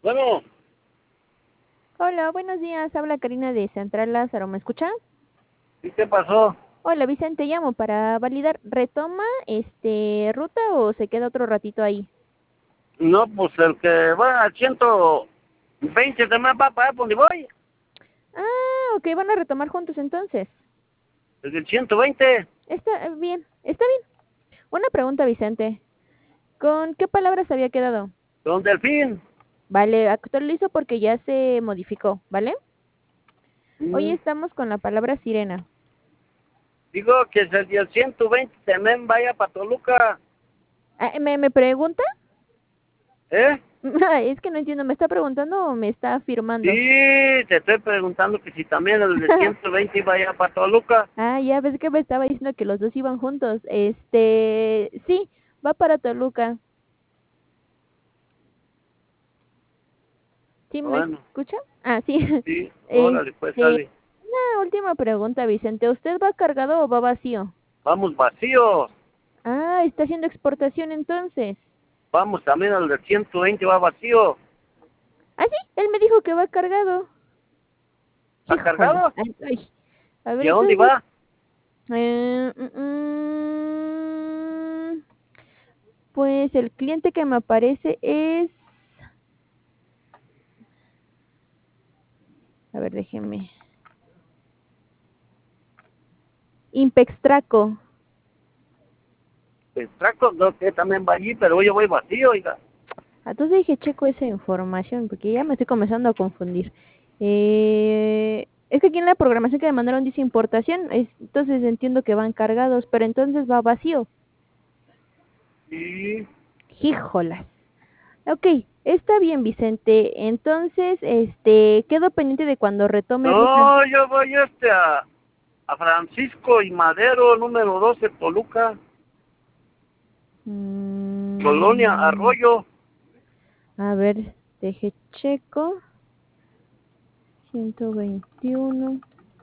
Bueno, Hola, buenos días. Habla Karina de Central Lázaro. ¿Me escucha? ¿y qué pasó? Hola, Vicente. Llamo para validar. ¿Retoma ruta o se queda otro ratito ahí? No, pues el que va a 120 también va para allá por donde voy. Ah, ok. Van a retomar juntos entonces. El del 120, Está bien. Está bien. Una pregunta, Vicente. ¿Con qué palabras había quedado? don Delfín. Vale, actualizo porque ya se modificó, ¿vale? Hoy Mm, estamos con la palabra sirena. Digo que el del 120 también vaya para Toluca. Ah, ¿me pregunta? ¿Eh? Es que no entiendo. ¿Me está preguntando o me está Sí, afirmando? te estoy preguntando que si también el del 120 vaya para Toluca. Ah, ya ves que me estaba diciendo que los dos iban juntos. Sí, va para Toluca. ¿Sí me Bueno, escucha? Ah, sí. sí, órale, pues sale. Una última pregunta, Vicente. ¿Usted va cargado o va vacío? Vamos vacíos. Ah, está haciendo exportación entonces. Vamos también al del 120 va vacío. Ah, sí, él me dijo que va cargado. ¿Va Híjole. cargado? Ay, ay. A ver, ¿Y a dónde entonces. va? eh, mm, mm, pues el cliente que me aparece es. A ver, déjeme. Impextraco. El traco, no, que también va allí, pero yo voy vacío, oiga. Entonces dije, checo esa información, porque ya me estoy comenzando a confundir. Es que aquí en la programación que me mandaron dice importación, entonces entiendo que van cargados, pero entonces va vacío. Sí. Híjolas. Ok, está bien, Vicente. Entonces, quedo pendiente de cuando retome ruta. No, yo voy a Francisco y Madero, número 12, Toluca, Colonia Mm, Arroyo. a ver, deje checo. 121.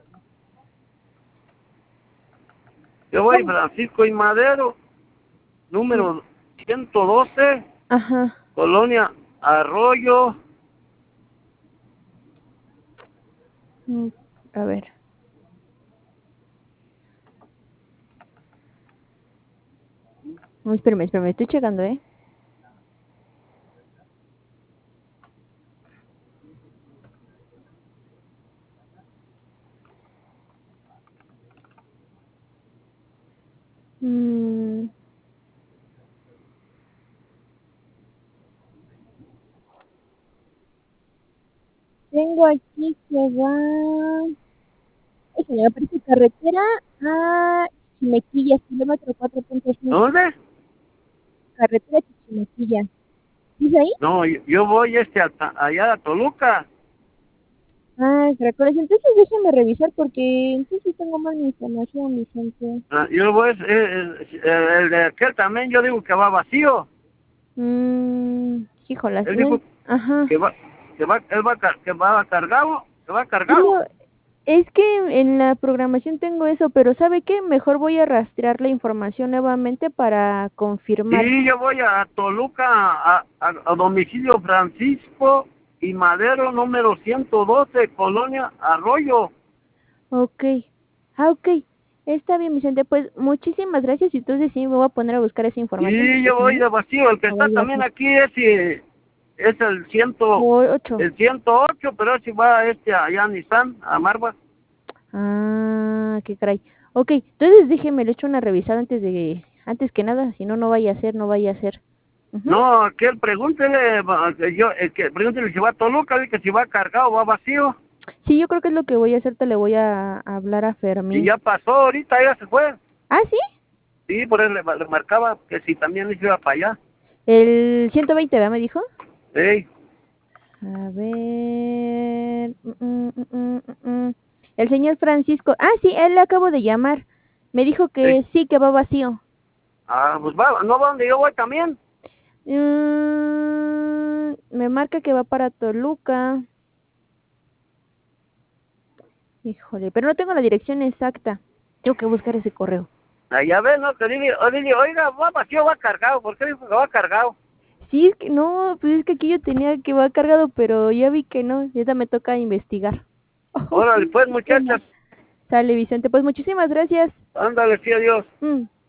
Yo voy a ¿Cómo? Francisco y Madero, Mm, número 112, ajá. Colonia Arroyo. Mm, a ver. No, espérame, estoy checando, ¿eh? Mm, tengo aquí que va. Eso me aparece carretera a Chimequillas, kilómetro 4.5. ¿Dónde? Carretera Chimequillas. ¿Dice ahí? No, yo voy allá a Toluca. Ah, Caracoles. Entonces déjame revisar porque entonces tengo más información, Vicente. Yo voy, el de aquel también, yo digo que va vacío. Híjolas. Él dijo Ajá. que va, que va cargado, que va cargado. Pero es que en la programación tengo eso, pero ¿sabe qué? Mejor voy a rastrear la información nuevamente para confirmar. Sí, yo voy a Toluca, a domicilio Francisco y Madero, número 112, Colonia Arroyo. Ok. Ah, ok. Está bien, Vicente. Pues muchísimas gracias y entonces sí me voy a poner a buscar esa información Y porque yo si voy no, de vacío. El que no está vaya a también ser. aquí es Por 8. el 108, pero si va allá a Nissan, a Marva. Ah, qué caray. Ok, entonces déjeme, le echo una revisada antes que nada, si no, no vaya a ser, no vaya a ser. Ujú. No, aquel pregúntele, pregúntele si va a Toluca, que si va cargado o va vacío. Sí, yo creo que es lo que voy a hacer, te le voy a hablar a Y Fermín. ya pasó ahorita, ya se fue. Ah, sí, Sí, por eso le marcaba que si también le iba para allá. el 120, ¿verdad? Me dijo. Ey, A ver. El señor Francisco. Ah, sí, él le acabo de llamar. Me dijo ey. que sí, que va vacío. Pues va, no va donde yo voy también. Me marca que va para Toluca. Híjole, pero no tengo la dirección exacta. Tengo que buscar ese correo. Allá ves, ¿no? Que dile, oiga, va vacío, va cargado. ¿Por qué dijo que va cargado? Sí, es que no, pues es que aquí yo tenía que va cargado, pero ya vi que no, ya me toca investigar. Órale, pues, Qué pena. muchachas, Sale, Vicente, pues muchísimas gracias. ándale, sí, adiós. Mm.